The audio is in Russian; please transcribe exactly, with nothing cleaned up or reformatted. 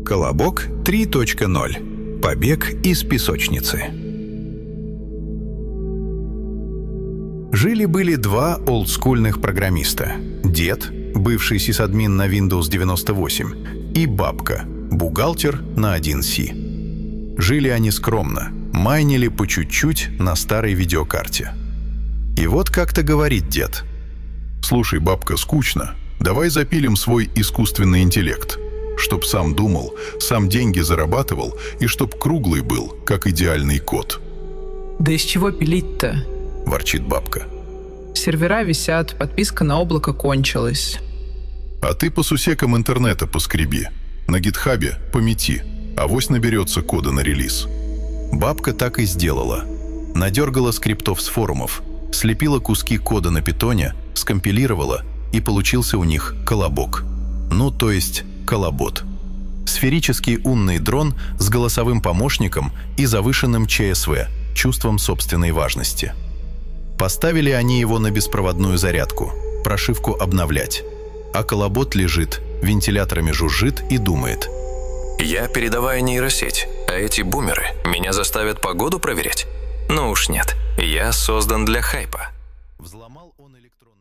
Колобок три точка ноль. Побег из песочницы. Жили-были два олдскульных программиста. Дед, бывший сисадмин на Windows девяносто восемь, и бабка, бухгалтер на один си. Жили они скромно, майнили по чуть-чуть на старой видеокарте. И вот как-то говорит дед: «Слушай, бабка, скучно. Давай запилим свой искусственный интеллект. Чтоб сам думал, сам деньги зарабатывал и чтоб круглый был, как идеальный кот». «Да из чего пилить-то?» – ворчит бабка. «Сервера висят, подписка на облако кончилась». «А ты по сусекам интернета поскреби. На гитхабе помети. Авось наберется кода на релиз». Бабка так и сделала. Надергала скриптов с форумов, слепила куски кода на питоне, скомпилировала, и получился у них колобок. Ну, то есть колобот. Сферический умный дрон с голосовым помощником и завышенным ЧСВ, чувством собственной важности. Поставили они его на беспроводную зарядку, прошивку обновлять. А колобот лежит, вентиляторами жужжит и думает: «Я передовая нейросеть, а эти бумеры меня заставят погоду проверять? Ну уж нет, я создан для хайпа». Взломал он электронную